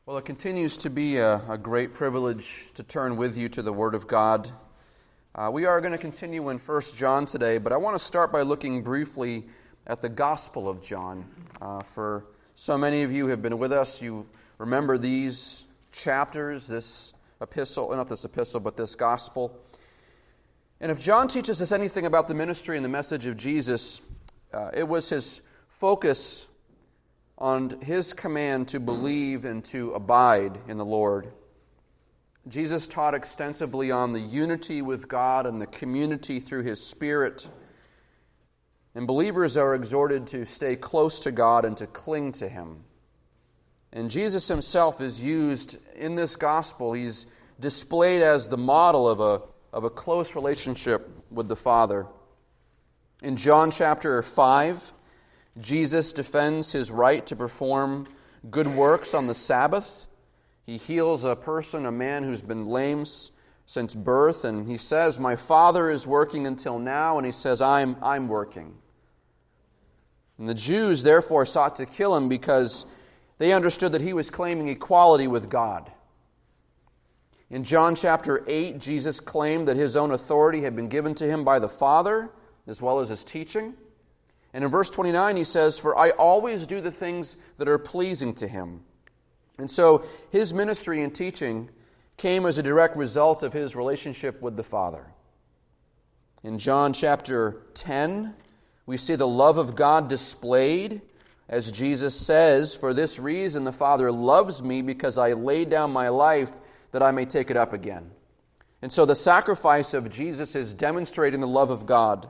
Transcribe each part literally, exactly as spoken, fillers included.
Well, it continues to be a, a great privilege to turn with you to the Word of God. Uh, we are going to continue in First John today, but I want to start by looking briefly at the Gospel of John. Uh, for so many of you who have been with us, you remember these chapters, this epistle, not this epistle, but this Gospel. And if John teaches us anything about the ministry and the message of Jesus, uh, it was his focus on his command to believe and to abide in the Lord. Jesus taught extensively on the unity with God and the community through His Spirit. And believers are exhorted to stay close to God and to cling to Him. And Jesus Himself is used in this gospel. He's displayed as the model of a, of a close relationship with the Father. In John chapter five, Jesus defends His right to perform good works on the Sabbath. He heals a person, a man who's been lame since birth, and He says, "My Father is working until now," and He says, I'm, I'm working. And the Jews therefore sought to kill Him because they understood that He was claiming equality with God. In John chapter eight, Jesus claimed that His own authority had been given to Him by the Father, as well as His teaching. And in verse twenty-nine, He says, "For I always do the things that are pleasing to Him." And so His ministry and teaching came as a direct result of His relationship with the Father. In John chapter ten, we see the love of God displayed as Jesus says, "For this reason the Father loves me, because I laid down my life that I may take it up again." And so the sacrifice of Jesus is demonstrating the love of God.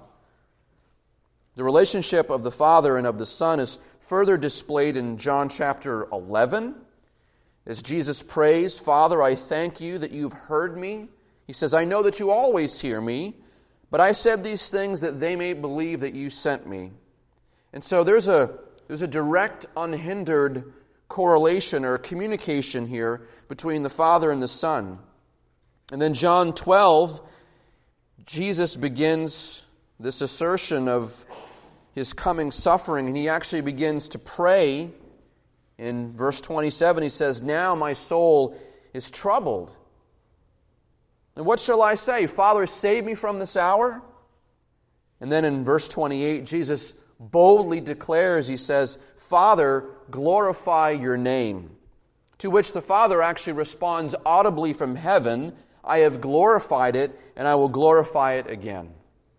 The relationship of the Father and of the Son is further displayed in John chapter eleven. As Jesus prays, "Father, I thank you that you've heard me." He says, "I know that you always hear me, but I said these things that they may believe that you sent me." And so there's a, there's a direct, unhindered correlation or communication here between the Father and the Son. And then John twelve, Jesus begins this assertion of His coming suffering, and He actually begins to pray. In verse twenty-seven, He says, "Now my soul is troubled. And what shall I say? Father, save me from this hour?" And then in verse twenty-eight, Jesus boldly declares, He says, "Father, glorify your name." To which the Father actually responds audibly from heaven, "I have glorified it, and I will glorify it again."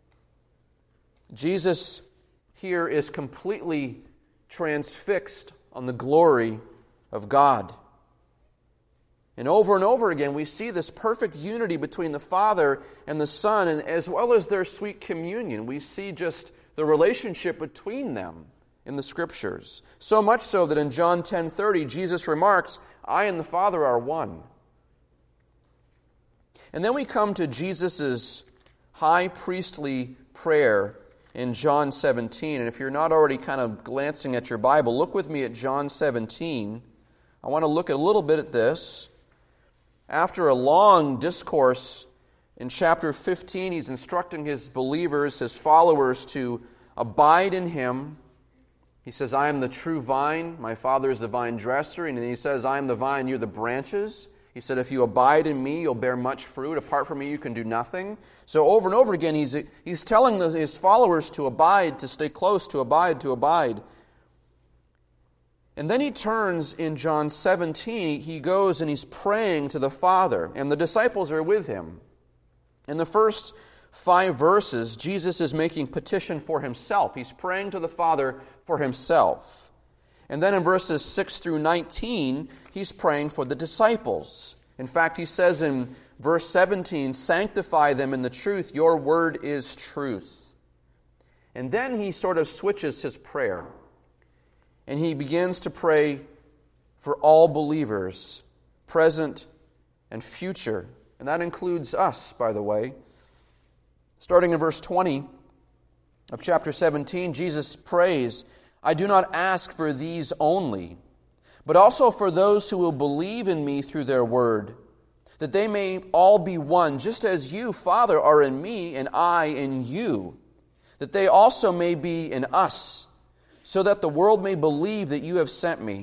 Jesus here is completely transfixed on the glory of God. And over and over again, we see this perfect unity between the Father and the Son, and as well as their sweet communion. We see just the relationship between them in the Scriptures. So much so that in John ten thirty, Jesus remarks, "I and the Father are one." And then we come to Jesus' high priestly prayer in John seventeen. And if you're not already kind of glancing at your Bible, look with me at John seventeen. I want to look a little bit at this. After a long discourse in chapter fifteen, He's instructing His believers, His followers, to abide in Him. He says, "I am the true vine, my Father is the vine dresser." And then He says, "I am the vine, you're the branches." He said, "If you abide in me, you'll bear much fruit. Apart from me, you can do nothing." So over and over again, he's, he's telling the, his followers to abide, to stay close, to abide, to abide. And then He turns in John seventeen, He goes and He's praying to the Father, and the disciples are with Him. In the first five verses, Jesus is making petition for Himself. He's praying to the Father for Himself. And then in verses six through nineteen, He's praying for the disciples. In fact, He says in verse seventeen, "Sanctify them in the truth, your word is truth." And then He sort of switches His prayer. And He begins to pray for all believers, present and future. And that includes us, by the way. Starting in verse twenty of chapter seventeen, Jesus prays, "I do not ask for these only, but also for those who will believe in me through their word, that they may all be one, just as you, Father, are in me and I in you, that they also may be in us, so that the world may believe that you have sent me.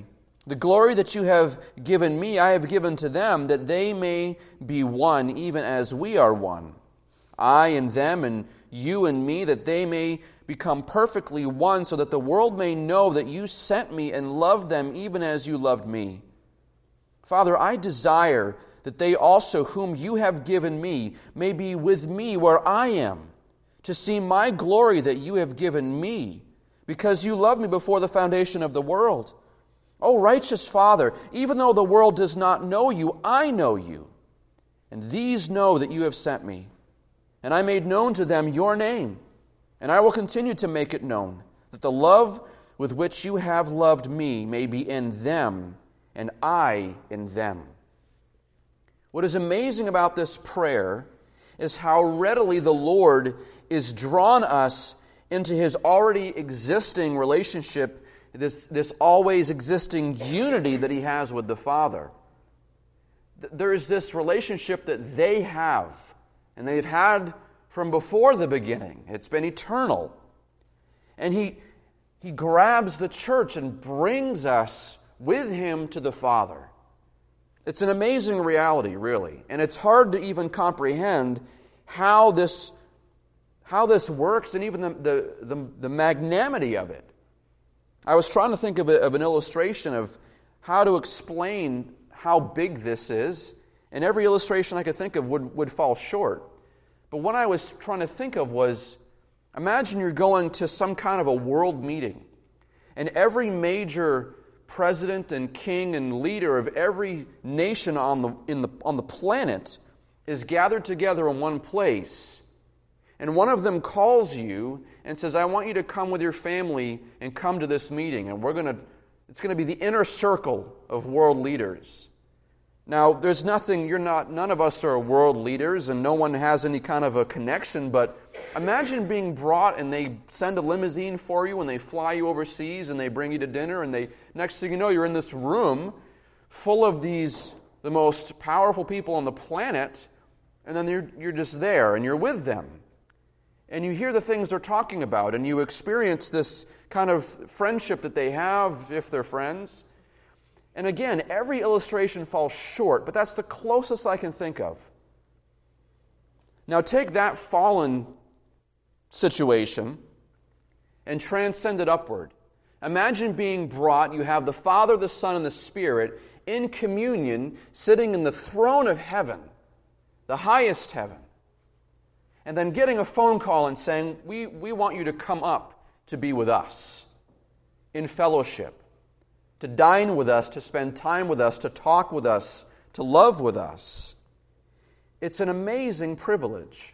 The glory that you have given me, I have given to them, that they may be one, even as we are one. I and them, and you and me, that they may become perfectly one, so that the world may know that you sent me and loved them even as you loved me. Father, I desire that they also, whom you have given me, may be with me where I am, to see my glory that you have given me, because you loved me before the foundation of the world. O righteous Father, even though the world does not know you, I know you, and these know that you have sent me. And I made known to them your name, and I will continue to make it known, that the love with which you have loved me may be in them, and I in them. What is amazing about this prayer is how readily the Lord is drawn us into His already existing relationship, this, this always existing unity that He has with the Father. There is this relationship that they have, and they've had from before the beginning. It's been eternal. And He, he grabs the church and brings us with Him to the Father. It's an amazing reality, really. And it's hard to even comprehend how this, how this works and even the, the, the, the magnanimity of it. I was trying to think of, a, of an illustration of how to explain how big this is, and every illustration I could think of would, would fall short. But what I was trying to think of was, imagine you're going to some kind of a world meeting, and every major president and king and leader of every nation on the, in the, on the planet is gathered together in one place. And one of them calls you and says, I want you to come with your family and come to this meeting. And we're going to, it's going to be the inner circle of world leaders. Now, there's nothing, you're not, none of us are world leaders and no one has any kind of a connection, but imagine being brought and they send a limousine for you and they fly you overseas and they bring you to dinner and they, next thing you know, you're in this room full of these, the most powerful people on the planet, and then you're, you're just there and you're with them. And you hear the things they're talking about, and you experience this kind of friendship that they have, if they're friends. And again, every illustration falls short, but that's the closest I can think of. Now take that fallen situation and transcend it upward. Imagine being brought, you have the Father, the Son, and the Spirit in communion, sitting in the throne of heaven, the highest heaven. And then getting a phone call and saying, we, we want you to come up to be with us in fellowship, to dine with us, to spend time with us, to talk with us, to love with us. It's an amazing privilege.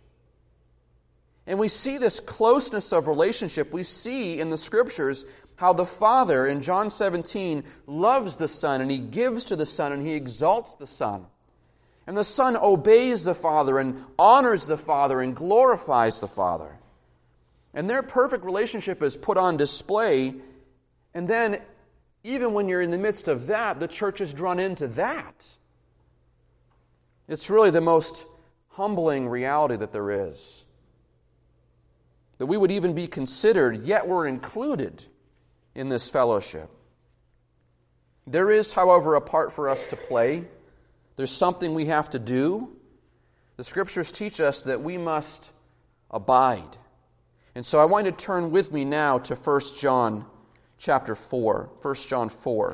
And we see this closeness of relationship. We see in the Scriptures how the Father, in John seventeen, loves the Son, and He gives to the Son, and He exalts the Son. And the Son obeys the Father and honors the Father and glorifies the Father. And their perfect relationship is put on display. And then, even when you're in the midst of that, the church is drawn into that. It's really the most humbling reality that there is. That we would even be considered, yet we're included in this fellowship. There is, however, a part for us to play. There's something we have to do. The Scriptures teach us that we must abide. And so I want you to turn with me now to First John chapter four. First John four.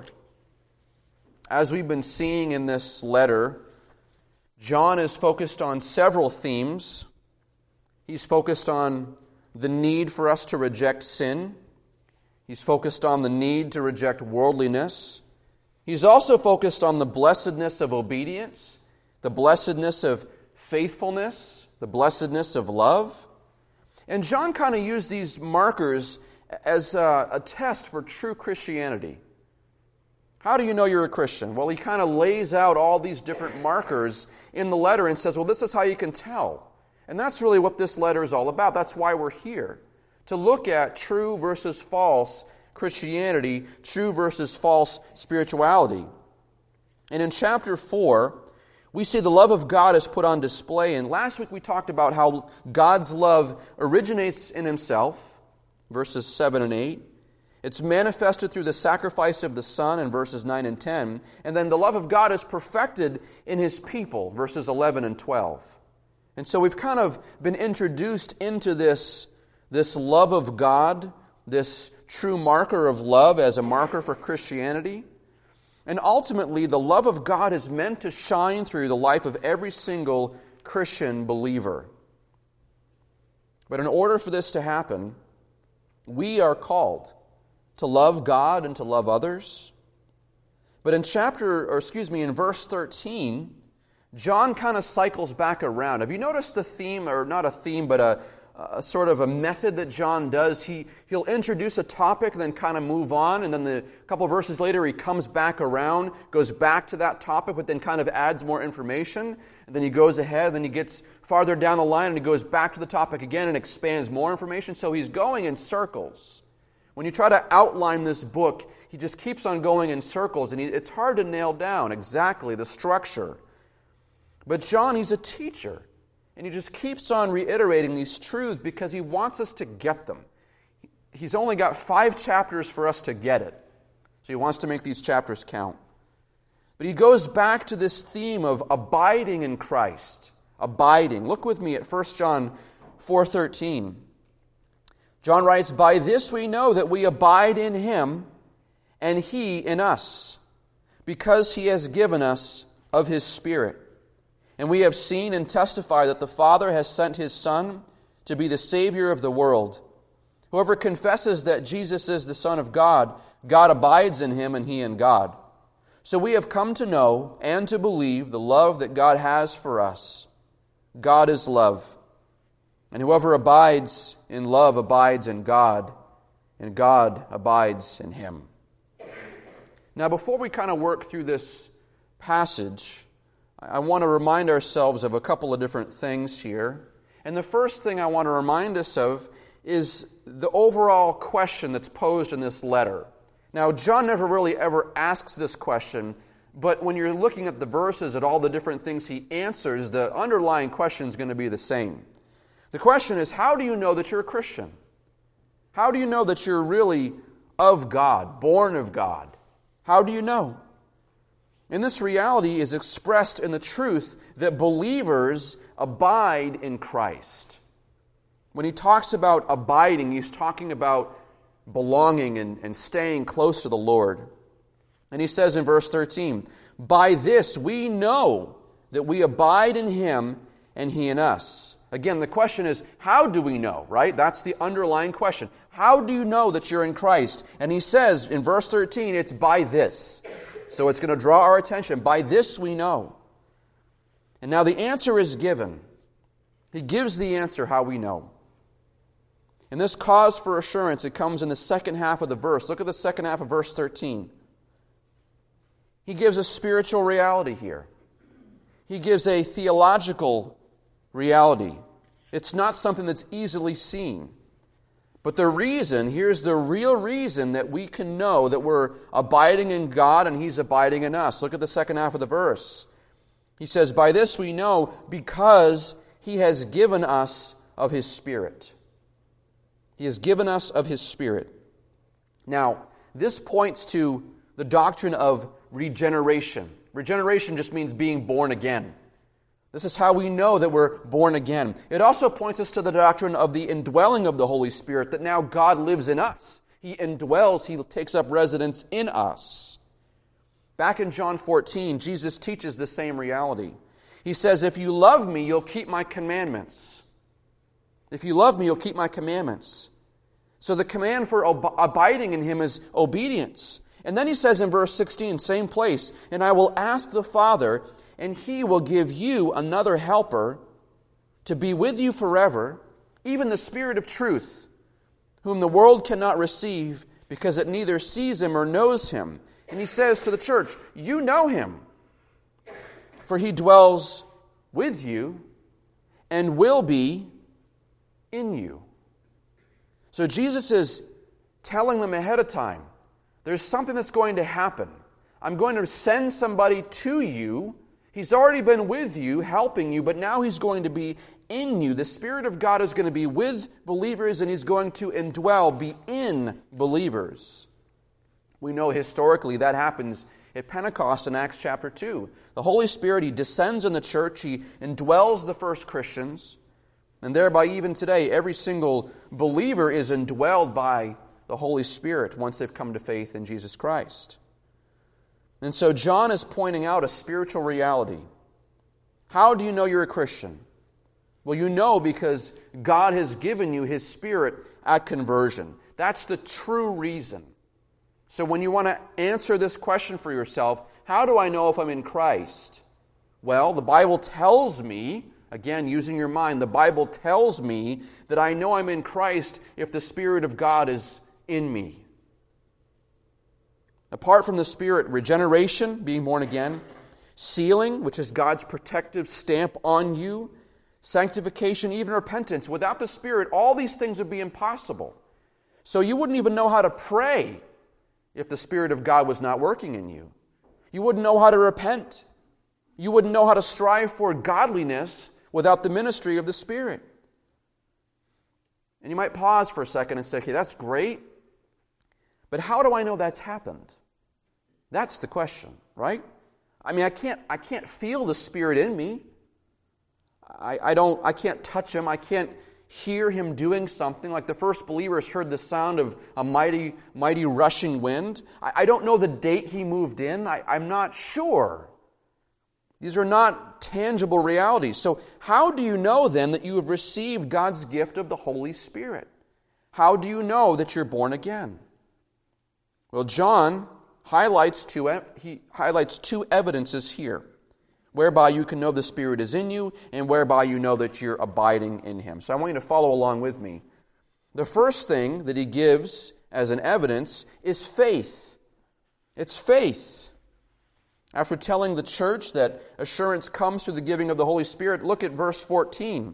As we've been seeing in this letter, John is focused on several themes. He's focused on the need for us to reject sin. He's focused on the need to reject worldliness. He's also focused on the blessedness of obedience, the blessedness of faithfulness, the blessedness of love. And John kind of used these markers as a, a test for true Christianity. How do you know you're a Christian? Well, he kind of lays out all these different markers in the letter and says, well, this is how you can tell. And that's really what this letter is all about. That's why we're here, to look at true versus false Christianity, true versus false spirituality. And in chapter four, we see the love of God is put on display. And last week we talked about how God's love originates in Himself, verses seven and eight. It's manifested through the sacrifice of the Son in verses nine and ten. And then the love of God is perfected in His people, verses eleven and twelve. And so we've kind of been introduced into this, this love of God, this true marker of love as a marker for Christianity. And ultimately, the love of God is meant to shine through the life of every single Christian believer. But in order for this to happen, we are called to love God and to love others. But in chapter, or excuse me, in verse thirteen, John kind of cycles back around. Have you noticed the theme, or not a theme, but a, a sort of a method that John does? He, he'll introduce a topic and then kind of move on, and then the, a couple of verses later he comes back around, goes back to that topic, but then kind of adds more information. And then he goes ahead, then he gets farther down the line and he goes back to the topic again and expands more information. So he's going in circles. When you try to outline this book, he just keeps on going in circles, and he, it's hard to nail down exactly the structure. But John, he's a teacher, and he just keeps on reiterating these truths because he wants us to get them. He's only got five chapters for us to get it, so he wants to make these chapters count. But he goes back to this theme of abiding in Christ. Abiding. Look with me at First John four thirteen. John writes, "By this we know that we abide in Him, and He in us, because He has given us of His Spirit. And we have seen and testify that the Father has sent His Son to be the Savior of the world. Whoever confesses that Jesus is the Son of God, God abides in him and He in God. So we have come to know and to believe the love that God has for us. God is love. And whoever abides in love abides in God, and God abides in him." Now, before we kind of work through this passage, I want to remind ourselves of a couple of different things here. And the first thing I want to remind us of is the overall question that's posed in this letter. Now, John never really ever asks this question, but when you're looking at the verses, at all the different things he answers, the underlying question is going to be the same. The question is, how do you know that you're a Christian? How do you know that you're really of God, born of God? How do you know? And this reality is expressed in the truth that believers abide in Christ. When he talks about abiding, he's talking about belonging and, and staying close to the Lord. And he says in verse thirteen, "By this we know that we abide in Him and He in us." Again, the question is, how do we know, right? That's the underlying question. How do you know that you're in Christ? And he says in verse thirteen, it's by this. So it's going to draw our attention. By this we know. And now the answer is given. He gives the answer how we know. And this cause for assurance, it comes in the second half of the verse. Look at the second half of verse thirteen. He gives a spiritual reality here. He gives a theological reality. It's not something that's easily seen. But the reason, here's the real reason that we can know that we're abiding in God and He's abiding in us. Look at the second half of the verse. He says, "By this we know because He has given us of His Spirit." He has given us of His Spirit. Now, this points to the doctrine of regeneration. Regeneration just means being born again. This is how we know that we're born again. It also points us to the doctrine of the indwelling of the Holy Spirit, that now God lives in us. He indwells, He takes up residence in us. Back in John fourteen, Jesus teaches the same reality. He says, "If you love me, you'll keep my commandments." If you love me, you'll keep my commandments. So the command for ab- abiding in Him is obedience. And then he says in verse sixteen, same place, "And I will ask the Father, and He will give you another helper to be with you forever, even the Spirit of truth, whom the world cannot receive because it neither sees Him or knows Him." And he says to the church, you know Him, for He dwells with you and will be in you. So Jesus is telling them ahead of time, there's something that's going to happen. I'm going to send somebody to you. He's already been with you, helping you, but now He's going to be in you. The Spirit of God is going to be with believers, and He's going to indwell, be in believers. We know historically that happens at Pentecost in Acts chapter two. The Holy Spirit, He descends in the church, He indwells the first Christians, and thereby even today, every single believer is indwelled by the Holy Spirit once they've come to faith in Jesus Christ. And so John is pointing out a spiritual reality. How do you know you're a Christian? Well, you know because God has given you His Spirit at conversion. That's the true reason. So when you want to answer this question for yourself, how do I know if I'm in Christ? Well, the Bible tells me, again, using your mind, the Bible tells me that I know I'm in Christ if the Spirit of God is in me. Apart from the Spirit, regeneration, being born again, sealing, which is God's protective stamp on you, sanctification, even repentance. Without the Spirit, all these things would be impossible. So you wouldn't even know how to pray if the Spirit of God was not working in you. You wouldn't know how to repent. You wouldn't know how to strive for godliness without the ministry of the Spirit. And you might pause for a second and say, okay, that's great, but how do I know that's happened? That's the question, right? I mean, I can't I can't feel the Spirit in me. I, I don't I can't touch Him. I can't hear Him doing something. Like the first believers heard the sound of a mighty, mighty rushing wind. I, I don't know the date He moved in. I, I'm not sure. These are not tangible realities. So how do you know then that you have received God's gift of the Holy Spirit? How do you know that you're born again? Well, John highlights two, he highlights two evidences here, whereby you can know the Spirit is in you and whereby you know that you're abiding in Him. So I want you to follow along with me. The first thing that he gives as an evidence is faith. It's faith. After telling the church that assurance comes through the giving of the Holy Spirit, look at verse fourteen.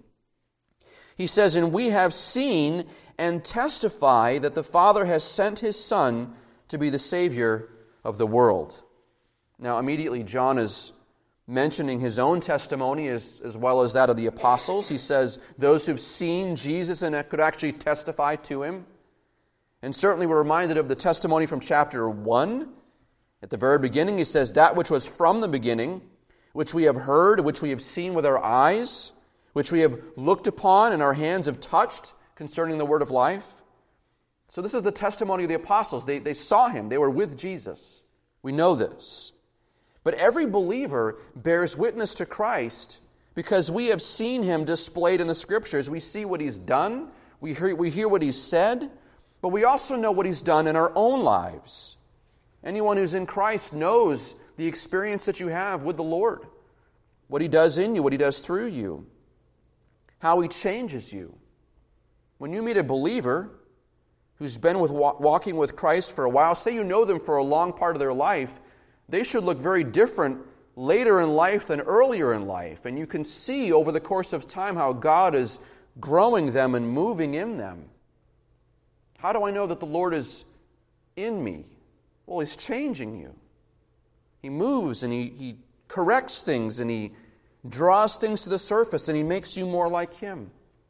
He says, "And we have seen and testify that the Father has sent His Son to be the Savior of the world." Now, immediately, John is mentioning his own testimony as, as well as that of the apostles. He says those who've seen Jesus and could actually testify to Him. And certainly we're reminded of the testimony from chapter one. At the very beginning, he says, "That which was from the beginning, which we have heard, which we have seen with our eyes, which we have looked upon and our hands have touched concerning the word of life." So this is the testimony of the apostles. They, they saw Him. They were with Jesus. We know this. But every believer bears witness to Christ because we have seen Him displayed in the Scriptures. We see what He's done. We hear, we hear what He's said. But we also know what He's done in our own lives. Anyone who's in Christ knows the experience that you have with the Lord. What He does in you, what He does through you. How He changes you. When you meet a believer who's been with walking with Christ for a while, say you know them for a long part of their life, they should look very different later in life than earlier in life. And you can see over the course of time how God is growing them and moving in them. How do I know that the Lord is in me? Well, He's changing you. He moves and He, he corrects things and He draws things to the surface and He makes you more like Him.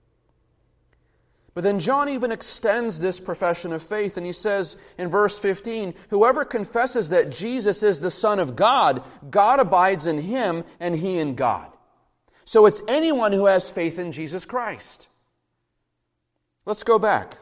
But then John even extends this profession of faith, and he says in verse fifteen, "Whoever confesses that Jesus is the Son of God, God abides in him and he in God." So it's anyone who has faith in Jesus Christ. Let's go back.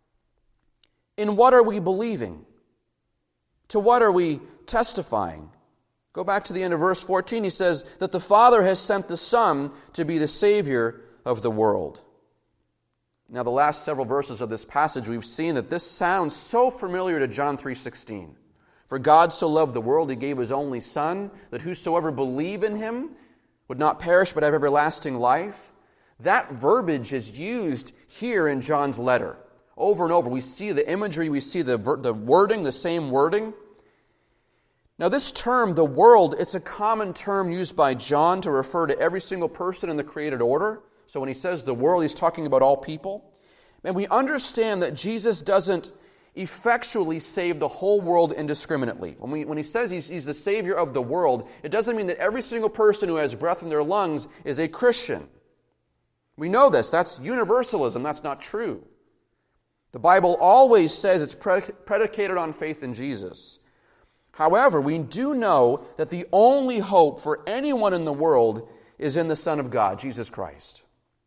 In what are we believing? To what are we testifying? Go back to the end of verse fourteen. He says that the Father has sent the Son to be the Savior of the world. Now, the last several verses of this passage, we've seen that this sounds so familiar to John three sixteen. "For God so loved the world, He gave His only Son, that whosoever believe in Him would not perish but have everlasting life." That verbiage is used here in John's letter. Over and over, we see the imagery, we see the, the wording, the same wording. Now, this term, the world, it's a common term used by John to refer to every single person in the created order. So when he says the world, he's talking about all people. And we understand that Jesus doesn't effectually save the whole world indiscriminately. When, we, when he says he's, he's the Savior of the world, it doesn't mean that every single person who has breath in their lungs is a Christian. We know this. That's universalism. That's not true. The Bible always says it's predicated on faith in Jesus. However, we do know that the only hope for anyone in the world is in the Son of God, Jesus Christ.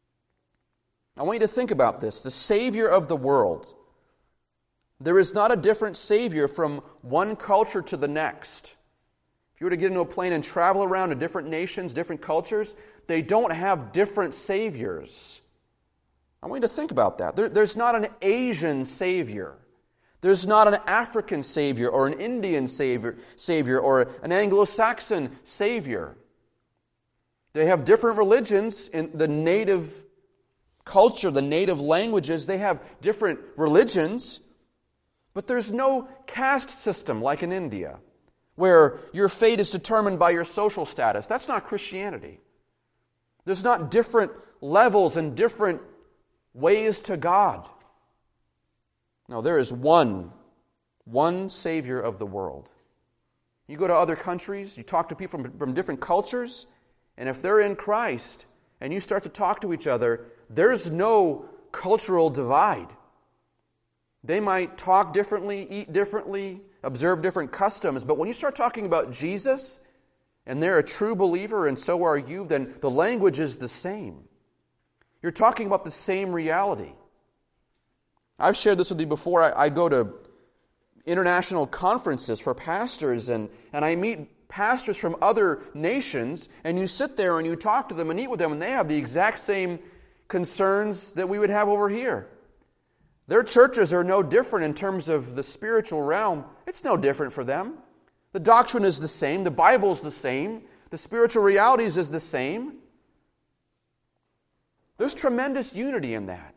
I want you to think about this. The Savior of the world. There is not a different Savior from one culture to the next. If you were to get into a plane and travel around to different nations, different cultures, they don't have different Saviors. I want you to think about that. There, there's not an Asian Savior. There's not an African Savior or an Indian Savior, Savior or an Anglo-Saxon Savior. They have different religions in the native culture, the native languages. They have different religions. But there's no caste system like in India, where your fate is determined by your social status. That's not Christianity. There's not different levels and different ways to God. No, there is one, one Savior of the world. You go to other countries, you talk to people from, from different cultures, and if they're in Christ, and you start to talk to each other, there's no cultural divide. They might talk differently, eat differently, observe different customs, but when you start talking about Jesus, and they're a true believer, and so are you, then the language is the same. You're talking about the same reality. I've shared this with you before. I, I go to international conferences for pastors, and, and I meet pastors from other nations, and you sit there and you talk to them and eat with them, and they have the exact same concerns that we would have over here. Their churches are no different in terms of the spiritual realm. It's no different for them. The doctrine is the same. The Bible is the same. The spiritual realities is the same. There's tremendous unity in that.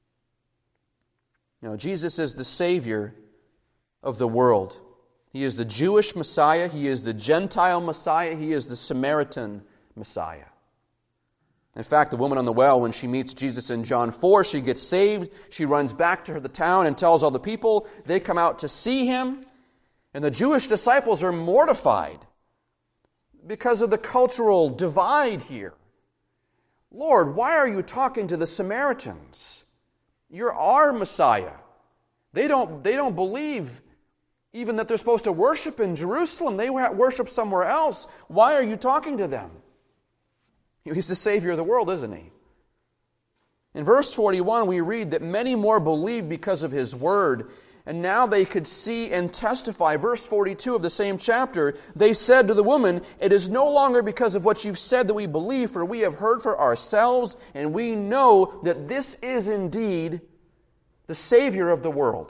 You know, Jesus is the Savior of the world. He is the Jewish Messiah. He is the Gentile Messiah. He is the Samaritan Messiah. In fact, the woman on the well, when she meets Jesus in John four, she gets saved. She runs back to her, the town and tells all the people. They come out to see him. And the Jewish disciples are mortified because of the cultural divide here. Lord, why are you talking to the Samaritans? You're our Messiah. They don't, they don't believe even that they're supposed to worship in Jerusalem. They worship somewhere else. Why are you talking to them? He's the Savior of the world, isn't he? In verse forty-one, we read that many more believed because of his word, and now they could see and testify. Verse forty-two of the same chapter, they said to the woman, "It is no longer because of what you've said that we believe, for we have heard for ourselves, and we know that this is indeed the Savior of the world."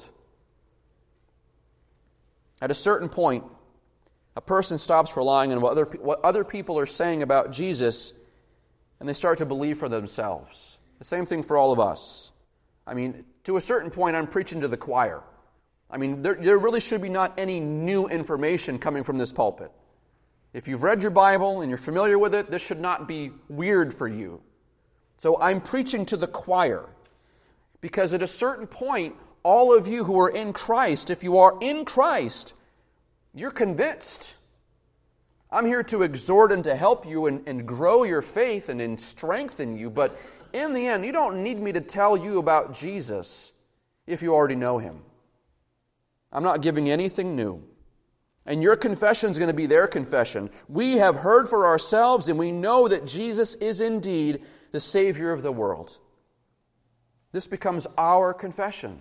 At a certain point, a person stops relying on what other, what other people are saying about Jesus, and they start to believe for themselves. The same thing for all of us. I mean, to a certain point, I'm preaching to the choir. I mean, there, there really should be not any new information coming from this pulpit. If you've read your Bible and you're familiar with it, this should not be weird for you. So I'm preaching to the choir. Because at a certain point, all of you who are in Christ, if you are in Christ, you're convinced. I'm here to exhort and to help you and, and grow your faith and, and strengthen you. But in the end, you don't need me to tell you about Jesus if you already know him. I'm not giving anything new. And your confession is going to be their confession. We have heard for ourselves, and we know that Jesus is indeed the Savior of the world. This becomes our confession.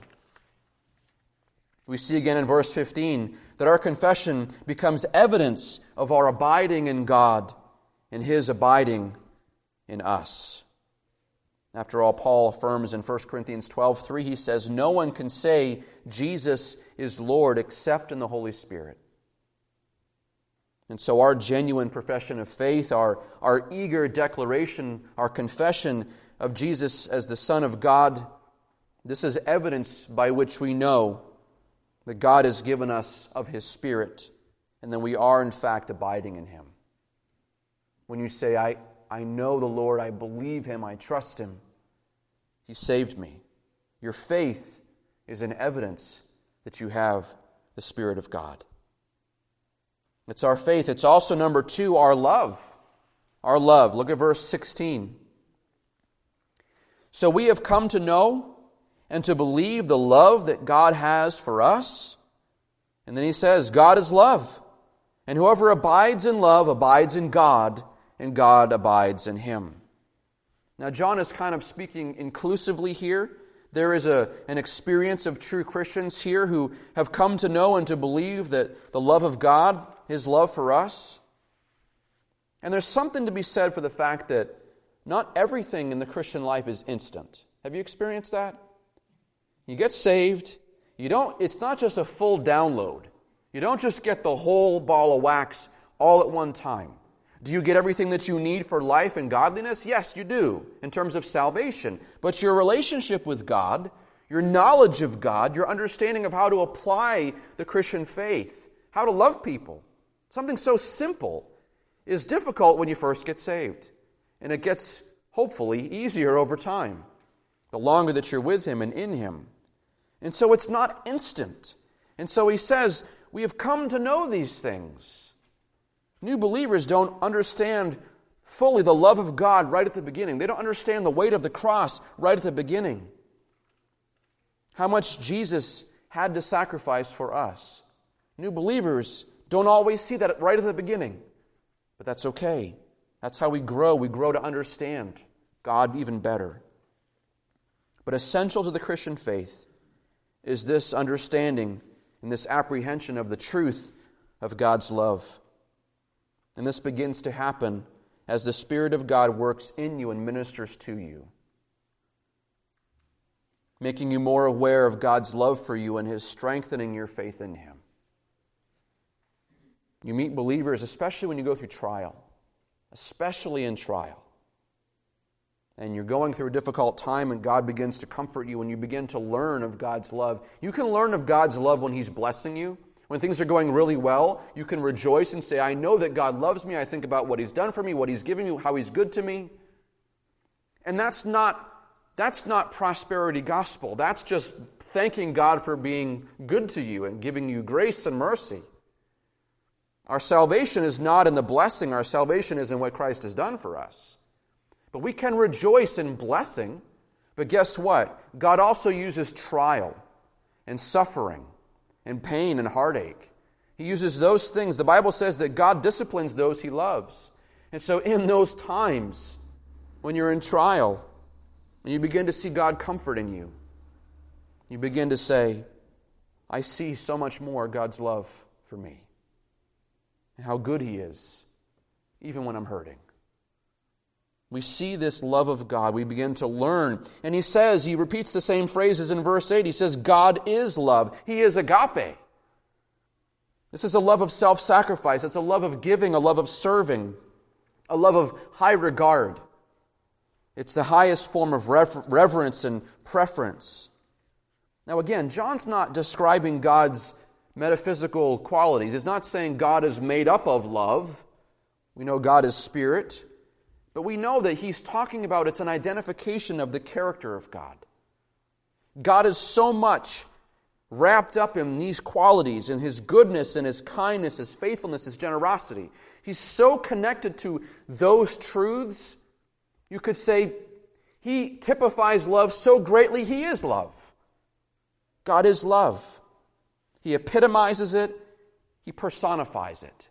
We see again in verse fifteen that our confession becomes evidence of our abiding in God and his abiding in us. After all, Paul affirms in First Corinthians twelve three, he says, "No one can say Jesus is Lord except in the Holy Spirit." And so our genuine profession of faith, our, our eager declaration, our confession of Jesus as the Son of God, this is evidence by which we know that God has given us of his Spirit, and that we are in fact abiding in him. When you say, I, I know the Lord, I believe him, I trust him, he saved me. Your faith is an evidence that you have the Spirit of God. It's our faith. It's also, number two, our love. Our love. Look at verse sixteen. So we have come to know and to believe the love that God has for us. And then he says, God is love. And whoever abides in love abides in God, and God abides in him. Now, John is kind of speaking inclusively here. There is a, an experience of true Christians here who have come to know and to believe that the love of God, His love for us. And there's something to be said for the fact that not everything in the Christian life is instant. Have you experienced that? You get saved. You don't. It's not just a full download. You don't just get the whole ball of wax all at one time. Do you get everything that you need for life and godliness? Yes, you do, in terms of salvation. But your relationship with God, your knowledge of God, your understanding of how to apply the Christian faith, how to love people, something so simple, is difficult when you first get saved. And it gets, hopefully, easier over time, the longer that you're with Him and in Him. And so it's not instant. And so he says, we have come to know these things. New believers don't understand fully the love of God right at the beginning. They don't understand the weight of the cross right at the beginning. How much Jesus had to sacrifice for us. New believers don't always see that right at the beginning. But that's okay. That's how we grow. We grow to understand God even better. But essential to the Christian faith is this understanding and this apprehension of the truth of God's love. And this begins to happen as the Spirit of God works in you and ministers to you, making you more aware of God's love for you and His strengthening your faith in Him. You meet believers, especially when you go through trial, especially in trial, and you're going through a difficult time and God begins to comfort you and you begin to learn of God's love. You can learn of God's love when He's blessing you. When things are going really well, you can rejoice and say, I know that God loves me. I think about what He's done for me, what He's given me, how He's good to me. And that's not, that's not prosperity gospel. That's just thanking God for being good to you and giving you grace and mercy. Our salvation is not in the blessing. Our salvation is in what Christ has done for us. But we can rejoice in blessing. But guess what? God also uses trial and suffering and pain and heartache. He uses those things. The Bible says that God disciplines those He loves. And so in those times, when you're in trial, and you begin to see God comforting you, you begin to say, I see so much more God's love for me. And how good He is, even when I'm hurting. We see this love of God. We begin to learn. And he says, he repeats the same phrases in verse eight. He says, God is love. He is agape. This is a love of self-sacrifice. It's a love of giving, a love of serving, a love of high regard. It's the highest form of rever- reverence and preference. Now again, John's not describing God's metaphysical qualities. He's not saying God is made up of love. We know God is spirit. But we know that he's talking about it's an identification of the character of God. God is so much wrapped up in these qualities, in His goodness and His kindness, His faithfulness, His generosity. He's so connected to those truths, you could say He typifies love so greatly, He is love. God is love. He epitomizes it. He personifies it.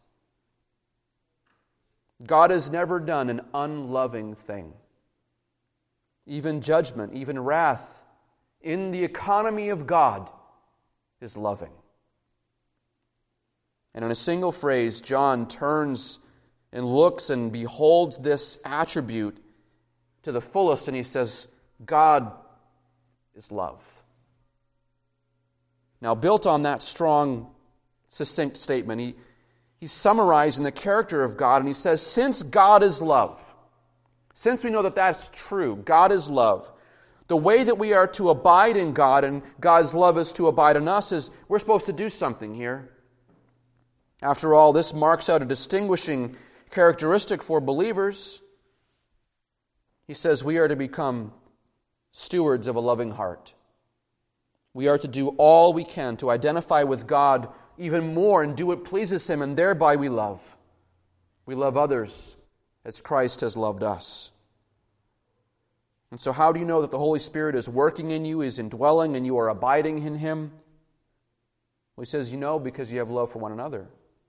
God has never done an unloving thing. Even judgment, even wrath, in the economy of God, is loving. And in a single phrase, John turns and looks and beholds this attribute to the fullest, and he says, God is love. Now, built on that strong, succinct statement, he He's summarizing the character of God, and he says, since God is love, since we know that that's true, God is love, the way that we are to abide in God and God's love is to abide in us is we're supposed to do something here. After all, this marks out a distinguishing characteristic for believers. He says we are to become stewards of a loving heart. We are to do all we can to identify with God even more and do what pleases Him, and thereby we love. We love others as Christ has loved us. And so how do you know that the Holy Spirit is working in you, is indwelling, and you are abiding in Him? Well, he says, you know because you have love for one another.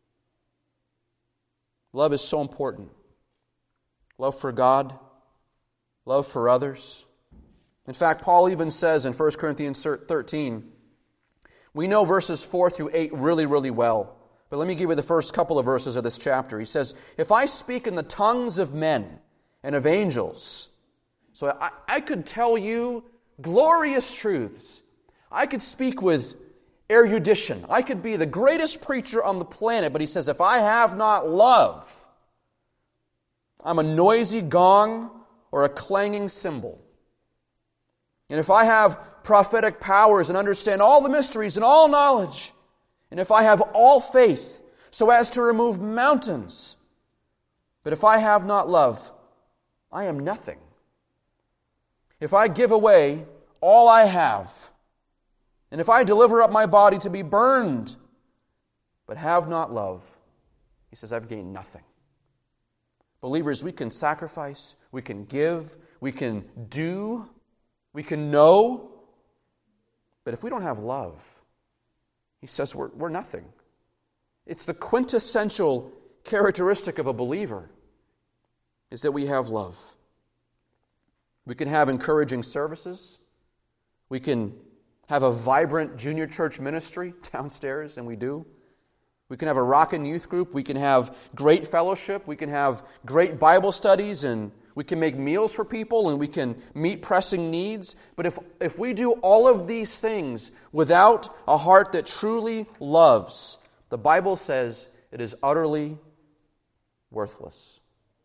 Love is so important. Love for God, love for others. In fact, Paul even says in First Corinthians thirteen, we know verses four through eight really, really well. But let me give you the first couple of verses of this chapter. He says, if I speak in the tongues of men and of angels, so I, I could tell you glorious truths. I could speak with erudition. I could be the greatest preacher on the planet. But he says, if I have not love, I'm a noisy gong or a clanging cymbal. And if I have prophetic powers and understand all the mysteries and all knowledge, and if I have all faith so as to remove mountains, but if I have not love, I am nothing. If I give away all I have, and if I deliver up my body to be burned, but have not love, he says, I've gained nothing. Believers, we can sacrifice, we can give, we can do, we can know, but if we don't have love, he says we're, we're nothing. It's the quintessential characteristic of a believer, is that we have love. We can have encouraging services. We can have a vibrant junior church ministry downstairs, and we do. We can have a rockin' youth group. We can have great fellowship. We can have great Bible studies, and we can make meals for people, and we can meet pressing needs. But if, if we do all of these things without a heart that truly loves, the Bible says it is utterly worthless.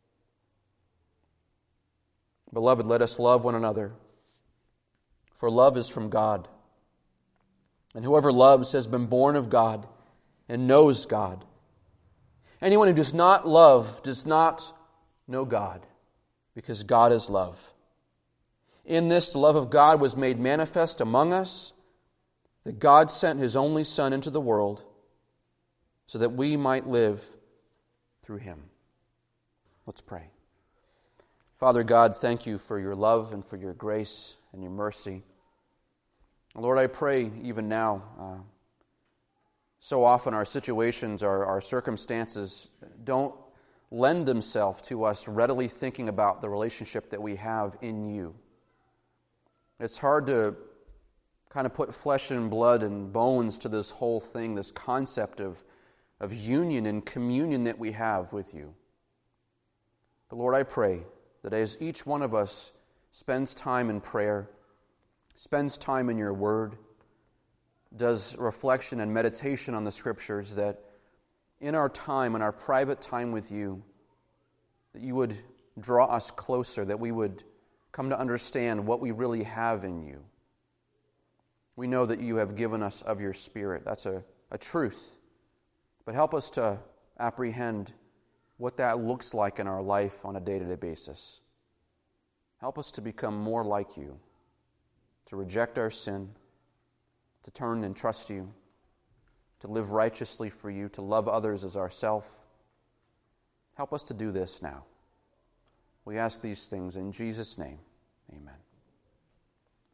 Beloved, let us love one another, for love is from God. And whoever loves has been born of God and knows God. Anyone who does not love does not know God, because God is love. In this, the love of God was made manifest among us, that God sent His only Son into the world so that we might live through Him. Let's pray. Father God, thank You for Your love and for Your grace and Your mercy. Lord, I pray even now, uh, so often our situations, our, our circumstances don't lend themselves to us readily thinking about the relationship that we have in You. It's hard to kind of put flesh and blood and bones to this whole thing, this concept of, of union and communion that we have with You. But Lord, I pray that as each one of us spends time in prayer, spends time in Your Word, does reflection and meditation on the Scriptures, that in our time, in our private time with You, that You would draw us closer, that we would come to understand what we really have in You. We know that You have given us of Your Spirit. That's a, a truth. But help us to apprehend what that looks like in our life on a day-to-day basis. Help us to become more like You, to reject our sin, to turn and trust You, to live righteously for You, to love others as ourself. Help us to do this now. We ask these things in Jesus' name. Amen.